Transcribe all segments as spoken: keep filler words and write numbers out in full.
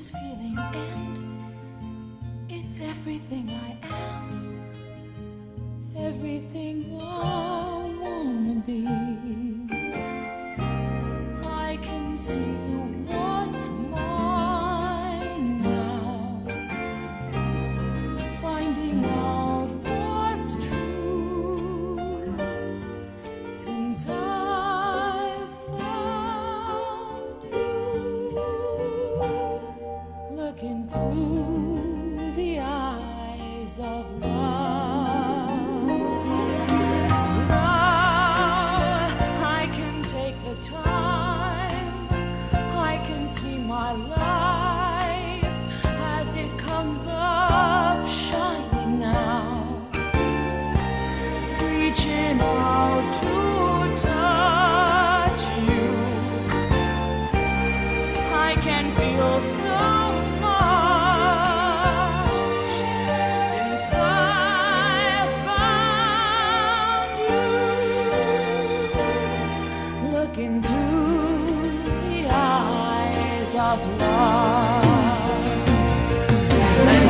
this feeling end. It's everything I am, everything I wanna be. I can see what's mine now, finding out what's true since I've found you. Looking through the eyes of love, now I can take the time, I can see my life as it comes up shining now, reaching out to touch you. I can feel so much since I found you. Looking through the eyes of love. And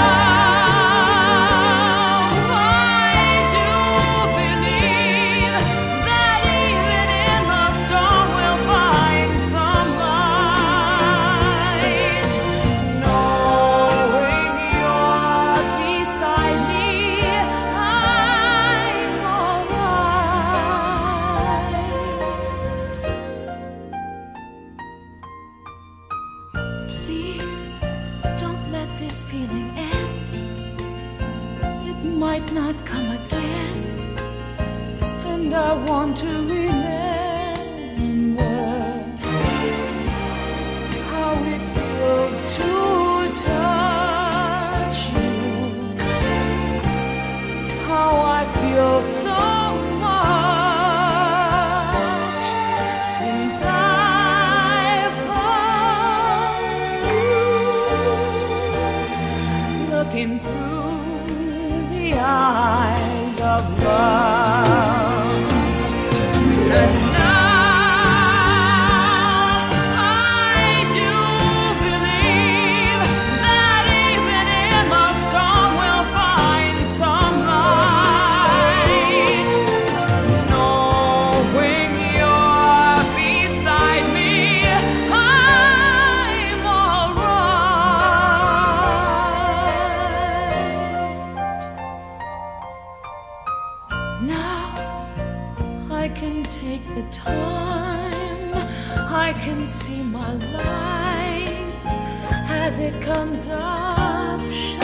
now I do believe that even in the storm we'll find some light. Knowing you're beside me, I'm alright. Please don't let this feeling end. It might not come again, and I want to remember how it feels to touch you, how I feel so much since I found you. Looking through the eyes of love. And now I do believe that even in the storm we'll find some light. Knowing you're beside me, I'm alright. Now I can take the time, I can see my life as it comes up.